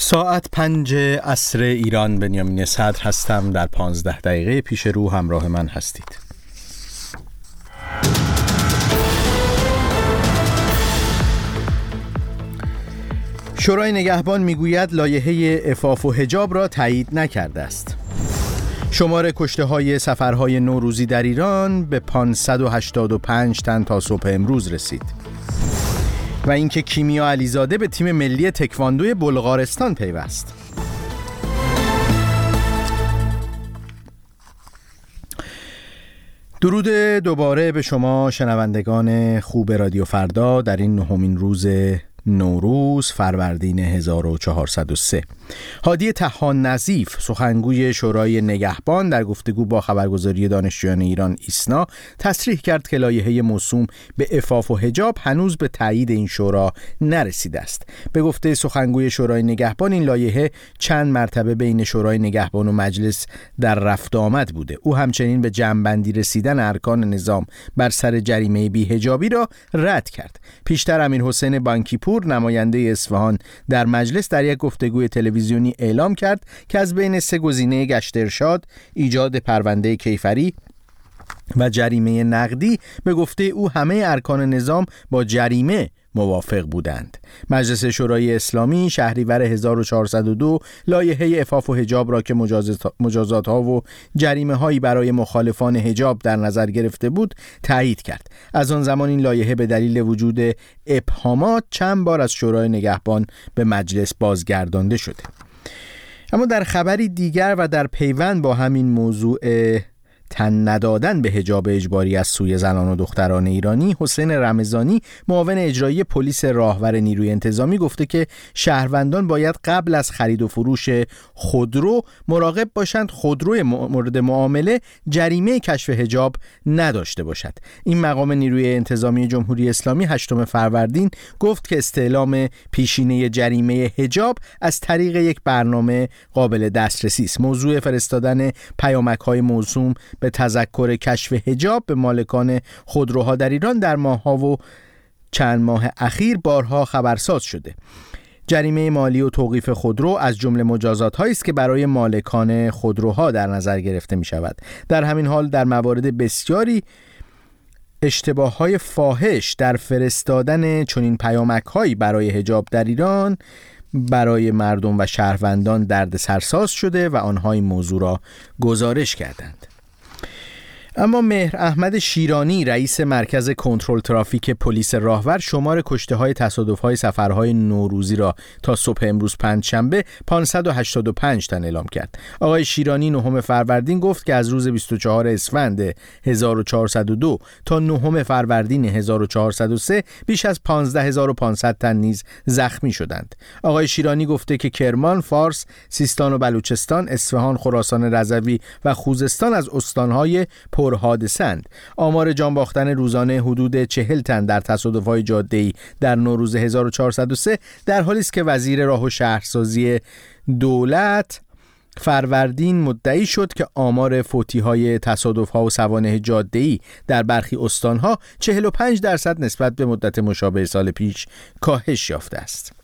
ساعت 5 عصر ایران. بنیامین صدر هستم. در 15 دقیقه پیش رو همراه من هستید. شورای نگهبان میگوید لایحه عفاف و حجاب را تایید نکرده است. شمار کشته‌های سفرهای نوروزی در ایران به 585 تن تا صبح امروز رسید. و اینکه کیمیا علیزاده به تیم ملی تکواندو بلغارستان پیوست. درود دوباره به شما شنوندگان خوب رادیو فردا در این نهمین روز نوروز فروردین 1403. هادی طحان نظیف سخنگوی شورای نگهبان در گفتگو با خبرگزاری دانشجویان ایران ایسنا تصریح کرد که لایحه موسوم به عفاف و حجاب هنوز به تایید این شورا نرسیده است. به گفته سخنگوی شورای نگهبان این لایحه چند مرتبه بین شورای نگهبان و مجلس در رفت آمد بوده. او همچنین به جمع‌بندی رسیدن ارکان نظام بر سر جریمه بی‌حجابی را رد کرد. پیشتر امیرحسین بانکیپور نماینده اصفهان در مجلس در یک گفتگوی تلویزیونی اعلام کرد که از بین 3 گزینه گشت ارشاد، ایجاد پرونده کیفری و جریمه نقدی به گفته او همه ارکان نظام با جریمه موافق بودند. مجلس شورای اسلامی شهریور 1402 لایحه عفاف و حجاب را که مجازات‌ها و جریمه‌هایی برای مخالفان حجاب در نظر گرفته بود تایید کرد. از آن زمان این لایحه به دلیل وجود ابهامات چند بار از شورای نگهبان به مجلس بازگردانده شده. اما در خبری دیگر و در پیوند با همین موضوع تن ندادن به حجاب اجباری از سوی زنان و دختران ایرانی، حسین رمضانی معاون اجرایی پلیس راهور نیروی انتظامی گفته که شهروندان باید قبل از خرید و فروش خودرو مراقب باشند خودروی مورد معامله جریمه کشف حجاب نداشته باشد. این مقام نیروی انتظامی جمهوری اسلامی 8 فروردین گفت که استعلام پیشینه جریمه حجاب از طریق یک برنامه قابل دسترسی است. موضوع فرستادن پیامک‌های موسوم به تذکر کشف حجاب به مالکان خودروها در ایران در ماه‌ها و چند ماه اخیر بارها خبرساز شده. جریمه مالی و توقیف خودرو از جمله مجازات‌هایی است که برای مالکان خودروها در نظر گرفته می‌شود. در همین حال در موارد بسیاری اشتباه‌های فاحش در فرستادن چنین پیامک‌هایی برای حجاب در ایران برای مردم و شهروندان دردسرساز شده و آنها این موضوع را گزارش کردند. اما مهر احمد شیرانی رئیس مرکز کنترل ترافیک پلیس راهور شمار کشته‌های تصادف‌های سفرهای نوروزی را تا صبح امروز پنجشنبه 585 تن اعلام کرد. آقای شیرانی 9 فروردین گفت که از روز 24 اسفند 1402 تا 9 فروردین 1403 بیش از 15500 تن نیز زخمی شدند. آقای شیرانی گفته که کرمان، فارس، سیستان و بلوچستان، اصفهان، خراسان رضوی و خوزستان از استان‌های پرحادثه‌اند. آمار جان باختن روزانه حدود 40 تن در تصادف‌های جاده‌ای در نوروز 1403 در حالی است که وزیر راه و شهرسازی دولت فروردین مدعی شد که آمار فوتی‌های تصادف‌ها و سوانح جاده‌ای در برخی استان‌ها 45% نسبت به مدت مشابه سال پیش کاهش یافته است.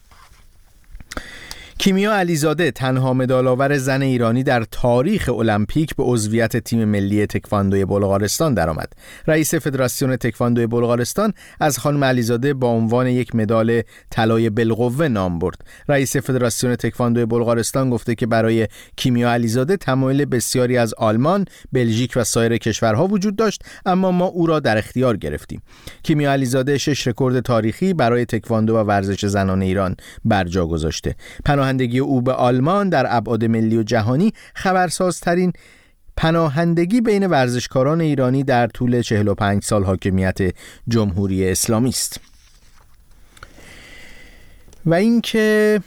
کیمیا علیزاده تنها مدال‌آور زن ایرانی در تاریخ المپیک به عضویت تیم ملی تکواندو بلغارستان درآمد. رئیس فدراسیون تکواندو بلغارستان از خانم علیزاده با عنوان یک مدال طلای بالقوه نام برد. رئیس فدراسیون تکواندو بلغارستان گفته که برای کیمیا علیزاده تمایل بسیاری از آلمان، بلژیک و سایر کشورها وجود داشت، اما ما او را در اختیار گرفتیم. کیمیا علیزاده 6 رکورد تاریخی برای تکواندو و ورزش زنان ایران برجا گذاشته. پناهندگی او به آلمان در ابعاد ملی و جهانی خبرسازترین پناهندگی بین ورزشکاران ایرانی در طول 45 سال حاکمیت جمهوری اسلامی است. و اینکه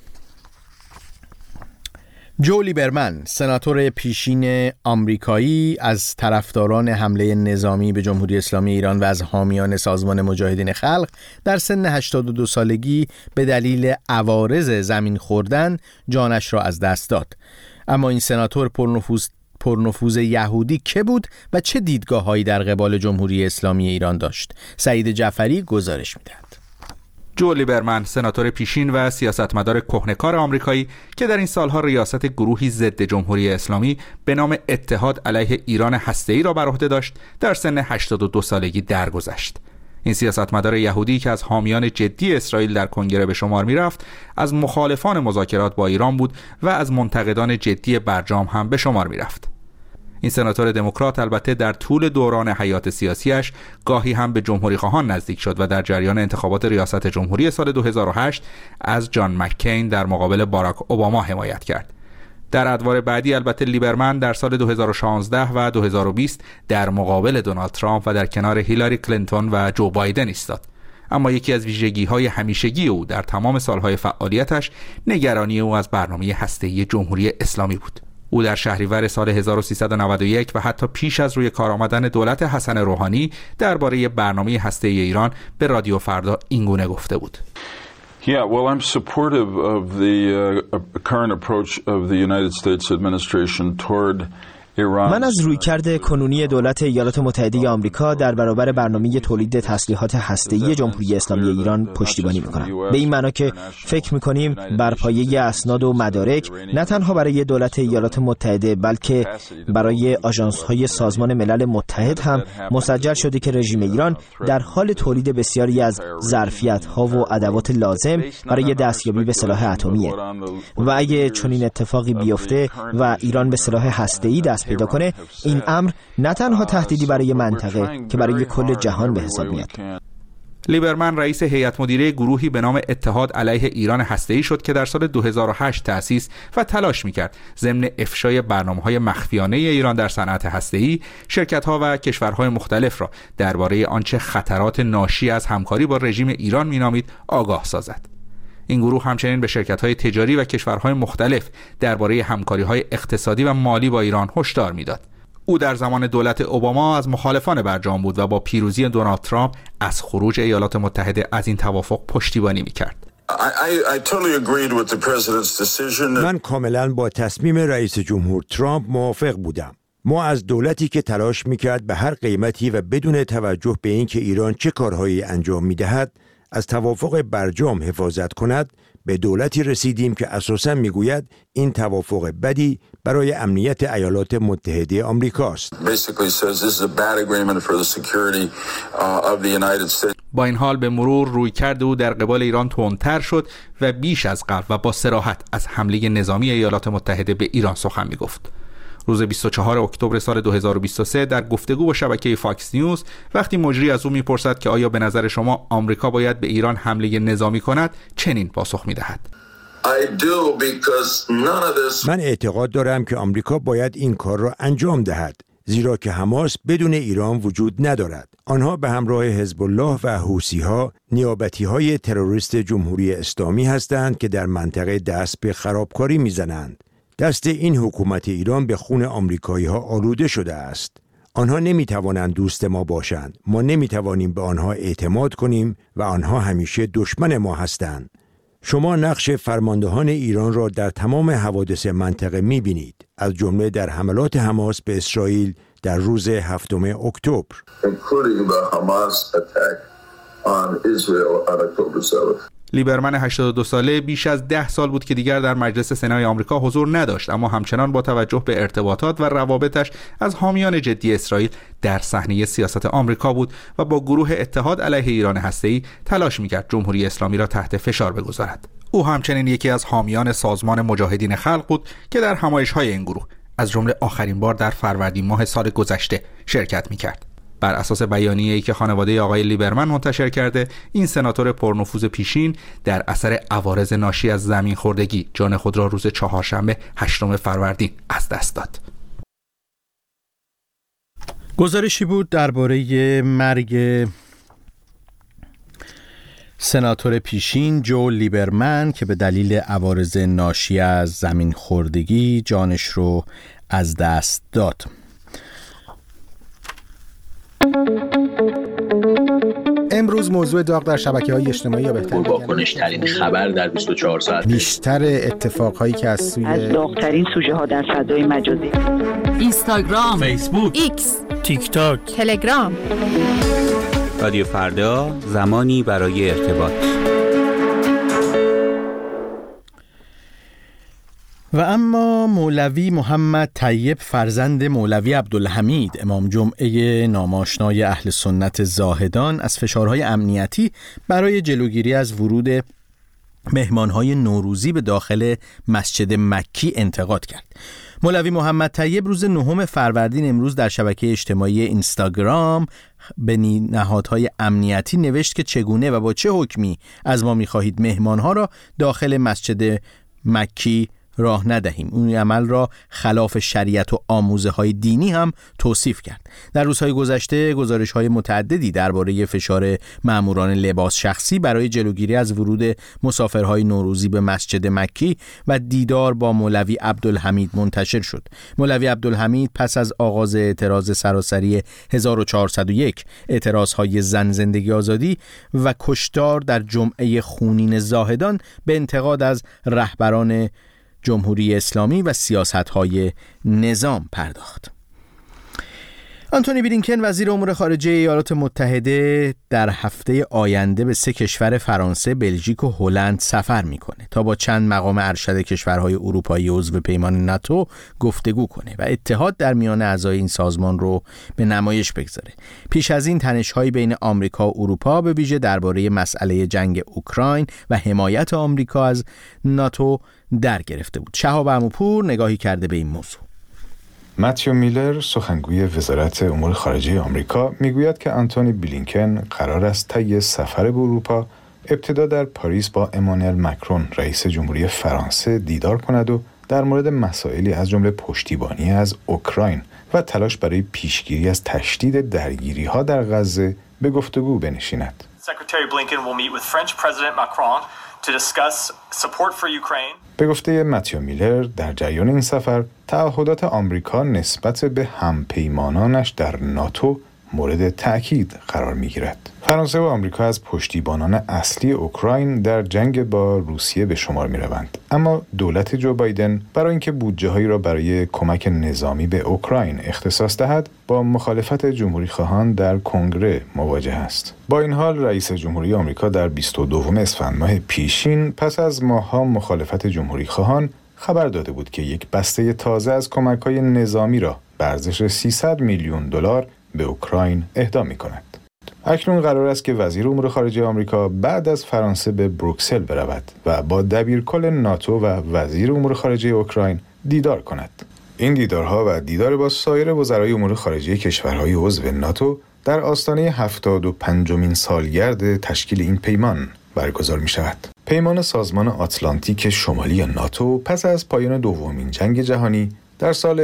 جو لیبرمن سناتور پیشین آمریکایی از طرفداران حمله نظامی به جمهوری اسلامی ایران و از حامیان سازمان مجاهدین خلق در سن 82 سالگی به دلیل عوارض زمین خوردن جانش را از دست داد. اما این سناتور پرنفوذ یهودی که بود و چه دیدگاه‌هایی در قبال جمهوری اسلامی ایران داشت؟ سعید جعفری گزارش می‌دهد. جو لیبرمن، سناتور پیشین و سیاستمدار کهنه‌کار آمریکایی که در این سالها ریاست گروهی ضد جمهوری اسلامی به نام اتحاد علیه ایران هسته‌ای را بر عهده داشت، در سن 82 سالگی درگذشت. این سیاستمدار یهودی که از حامیان جدی اسرائیل در کنگره به شمار می‌رفت، از مخالفان مذاکرات با ایران بود و از منتقدان جدی برجام هم به شمار می‌رفت. این سناتور دموکرات البته در طول دوران حیات سیاسیش گاهی هم به جمهوری خواهان نزدیک شد و در جریان انتخابات ریاست جمهوری سال 2008 از جان مککین در مقابل باراک اوباما حمایت کرد. در ادوار بعدی البته لیبرمن در سال 2016 و 2020 در مقابل دونالد ترامپ و در کنار هیلاری کلینتون و جو بایدن ایستاد. اما یکی از ویژگی‌های همیشگی او در تمام سالهای فعالیتش نگرانی او از برنامه هسته‌ای جمهوری اسلامی بود. او در شهریور سال 1391 و حتی پیش از روی کار آمدن دولت حسن روحانی درباره برنامه هسته‌ای ایران به رادیو فردا اینگونه گفته بود: Yeah, well, I'm supportive of the current approach of the United States administration toward من از رویکرد کنونی دولت ایالات متحده آمریکا در برابر برنامه تولید تسلیحات هسته‌ای جمهوری اسلامی ایران پشتیبانی می‌کنم. به این معنا که فکر می‌کنیم بر پایه اسناد و مدارک نه تنها برای دولت ایالات متحده بلکه برای آژانس‌های سازمان ملل متحد هم مسجل شده که رژیم ایران در حال تولید بسیاری از ظرفیت‌ها و ادوات لازم برای دستیابی به سلاح اتمیه و اگه چنین اتفاقی بیفته و ایران به سلاح هسته‌ای دست پیدا کنه، این امر نه تنها تهدیدی برای منطقه که برای کل جهان به حساب میاد. لیبرمن رئیس هیئت مدیره گروهی به نام اتحاد علیه ایران هسته‌ای شد که در سال 2008 تأسیس و تلاش می‌کرد ضمن افشای برنامه‌های مخفیانه ایران در صنعت هسته‌ای، شرکت‌ها و کشورهای مختلف را درباره آنچه خطرات ناشی از همکاری با رژیم ایران می‌نامید آگاه سازد. این گروه همچنین به شرکت‌های تجاری و کشورهای مختلف درباره همکاری‌های اقتصادی و مالی با ایران هشدار می‌داد. او در زمان دولت اوباما از مخالفان برجام بود و با پیروزی دونالد ترامپ از خروج ایالات متحده از این توافق پشتیبانی می‌کرد. من کاملا با تصمیم رئیس جمهور ترامپ موافق بودم. ما از دولتی که تلاش می‌کرد به هر قیمتی و بدون توجه به اینکه ایران چه کارهایی انجام می‌دهد از توافق برجام حفاظت کند، به دولتی رسیدیم که اساساً میگوید این توافق بدی برای امنیت ایالات متحده آمریکاست. با این حال به مرور رویکرد او در قبال ایران تندتر شد و بیش از قبل و با صراحت از حمله نظامی ایالات متحده به ایران سخن میگفت. روز 24 اکتبر سال 2023 در گفتگو با شبکه فاکس نیوز وقتی مجری از او میپرسد که آیا به نظر شما آمریکا باید به ایران حمله نظامی کند، چنین پاسخ میدهد: من اعتقاد دارم که آمریکا باید این کار را انجام دهد، زیرا که حماس بدون ایران وجود ندارد. آنها به همراه حزب الله و حوثی‌ها نیابتی‌های تروریست جمهوری اسلامی هستند که در منطقه دست به خرابکاری میزنند. دست این حکومت ایران به خون آمریکایی‌ها آلوده شده است. آنها نمی‌توانند دوست ما باشند. ما نمی‌توانیم به آنها اعتماد کنیم و آنها همیشه دشمن ما هستند. شما نقش فرماندهان ایران را در تمام حوادث منطقه می‌بینید، از جمله در حملات حماس به اسرائیل در روز 7 اکتبر. لیبرمن 82 ساله بیش از 10 سال بود که دیگر در مجلس سنای آمریکا حضور نداشت، اما همچنان با توجه به ارتباطات و روابطش از حامیان جدی اسرائیل در صحنه سیاست آمریکا بود و با گروه اتحاد علیه ایران هسته‌ای تلاش می‌کرد جمهوری اسلامی را تحت فشار بگذارد. او همچنین یکی از حامیان سازمان مجاهدین خلق بود که در همایش‌های این گروه از جمله آخرین بار در فروردین ماه سال گذشته شرکت می‌کرد. بر اساس بیانیه‌ای که خانواده آقای لیبرمن منتشر کرده، این سناتور پرنفوذ پیشین در اثر عوارض ناشی از زمین خوردگی جان خود را روز چهارشنبه 8 فروردین از دست داد. گزارشی بود درباره مرگ سناتور پیشین جو لیبرمن که به دلیل عوارض ناشی از زمین خوردگی جانش رو از دست داد. امروز موضوع داغ در شبکه‌های اجتماعی یا بهتر واکنش‌ترین خبر در 24 ساعت، بیشتر اتفاقهایی که از داغ‌ترین سوژه‌ها در فضای مجازی، اینستاگرام، فیسبوک، ایکس، تیک تاک، تلگرام. رادیو فردا، زمانی برای ارتباط. و اما مولوی محمد طیب فرزند مولوی عبدالحمید امام جمعه ناماشنای اهل سنت زاهدان از فشارهای امنیتی برای جلوگیری از ورود مهمانهای نوروزی به داخل مسجد مکی انتقاد کرد. مولوی محمد طیب روز 9 فروردین امروز در شبکه اجتماعی اینستاگرام به نهادهای امنیتی نوشت که چگونه و با چه حکمی از ما می‌خواهید مهمانها را داخل مسجد مکی راه ندهیم. اون عمل را خلاف شریعت و آموزه‌های دینی هم توصیف کرد. در روزهای گذشته گزارش‌های متعددی درباره فشار مأموران لباس شخصی برای جلوگیری از ورود مسافرهای نوروزی به مسجد مکی و دیدار با مولوی عبدالحمید منتشر شد. مولوی عبدالحمید پس از آغاز اعتراض سراسری 1401 اعتراض‌های زن زندگی آزادی و کشتار در جمعه خونین زاهدان به انتقاد از رهبران جمهوری اسلامی و سیاست‌های نظام پرداخت. آنتونی بلینکن وزیر امور خارجه ایالات متحده در هفته آینده به 3 کشور فرانسه، بلژیک و هلند سفر میکنه تا با چند مقام ارشد کشورهای اروپایی عضو پیمان ناتو گفتگو کنه و اتحاد در میان اعضای این سازمان رو به نمایش بگذاره. پیش از این تنش‌های بین آمریکا و اروپا به ویژه درباره مسئله جنگ اوکراین و حمایت آمریکا از ناتو در گرفته بود. شهاب عموپور نگاهی کرده به این موضوع. متیو میلر سخنگوی وزارت امور خارجه آمریکا میگوید که آنتونی بلینکن قرار است طی سفر به اروپا ابتدا در پاریس با امانوئل مکرون رئیس جمهوری فرانسه دیدار کند و در مورد مسائلی از جمله پشتیبانی از اوکراین و تلاش برای پیشگیری از تشدید درگیری‌ها در غزه به گفتگو بنشیند. Secretary Blinken will meet with French President Macron to discuss support for Ukraine. به گفته متیو میلر در جریان این سفر تعهدات آمریکا نسبت به همپیمانانش در ناتو مورد تأکید قرار می‌گیرد. فرانسه و آمریکا از پشتیبانان اصلی اوکراین در جنگ با روسیه به شمار می‌روند. اما دولت جو بایدن برای اینکه بودجه‌هایی را برای کمک نظامی به اوکراین اختصاص دهد، با مخالفت جمهوری‌خواهان در کنگره مواجه است. با این حال رئیس جمهوری آمریکا در 22 اسفند ماه پیشین پس از ماه‌ها مخالفت جمهوری‌خواهان خبر داده بود که یک بسته تازه از کمک‌های نظامی را به ارزش 300 میلیون دلار به اوکراین اهدا می‌کند. اکنون قرار است که وزیر امور خارجه آمریکا بعد از فرانسه به بروکسل برود و با دبیرکل ناتو و وزیر امور خارجه اوکراین دیدار کند. این دیدارها و دیدار با سایر وزرای امور خارجه کشورهای عضو ناتو در آستانه 75مین سالگرد تشکیل این پیمان برگزار می‌شود. پیمان سازمان آتلانتیک شمالی ناتو پس از پایان دومین جنگ جهانی در سال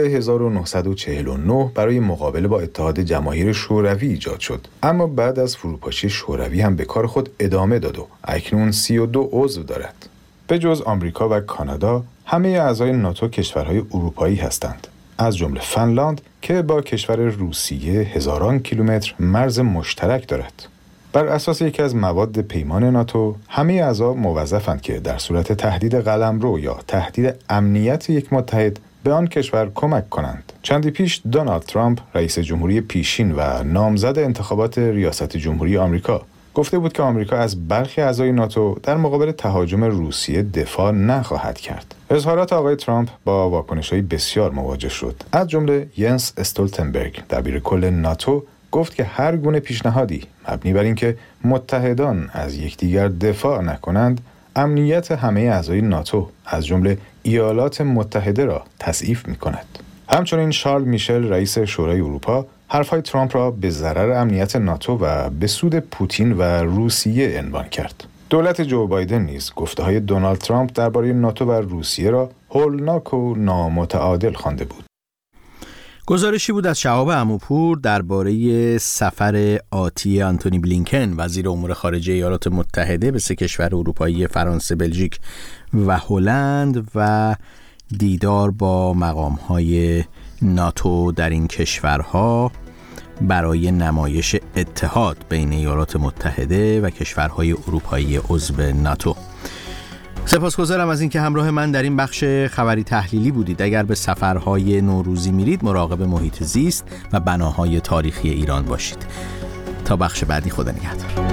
1949 برای مقابله با اتحاد جماهیر شوروی ایجاد شد، اما بعد از فروپاشی شوروی هم به کار خود ادامه داد و اکنون 32 عضو دارد. به جز آمریکا و کانادا، همه اعضای ناتو کشورهای اروپایی هستند، از جمله فنلاند که با کشور روسیه هزاران کیلومتر مرز مشترک دارد. بر اساس یکی از مواد پیمان ناتو، همه اعضا موظفند که در صورت تهدید قلمرو یا تهدید امنیت یک متحد به آن کشور کمک کنند. چندی پیش دونالد ترامپ رئیس جمهوری پیشین و نامزد انتخابات ریاست جمهوری آمریکا گفته بود که آمریکا از برخی اعضای ناتو در مقابل تهاجم روسیه دفاع نخواهد کرد. اظهارات آقای ترامپ با واکنش‌های بسیار مواجه شد. از جمله ینس استولتنبرگ دبیرکل ناتو گفت که هر گونه پیشنهادی مبنی بر اینکه متحدان از یکدیگر دفاع نکنند امنیت همه اعضای ناتو از جمله ایالات متحده را تضعیف می‌کند. همچنین شارل میشل رئیس شورای اروپا حرفهای ترامپ را به ضرر امنیت ناتو و به سود پوتین و روسیه عنوان کرد. دولت جو بایدن نیز گفته‌های دونالد ترامپ درباره ناتو و روسیه را هولناک و نامتعادل خوانده بود. گزارشی بود از شهاب عموپور درباره سفر آتی آنتونی بلینکن وزیر امور خارجه ایالات متحده به 3 کشور اروپایی فرانسه، بلژیک و هلند و دیدار با مقام‌های ناتو در این کشورها برای نمایش اتحاد بین ایالات متحده و کشورهای اروپایی عضو ناتو. سپاسگزارم از اینکه همراه من در این بخش خبری تحلیلی بودید. اگر به سفرهای نوروزی میرید مراقب محیط زیست و بناهای تاریخی ایران باشید. تا بخش بعدی، خدا نگهدار.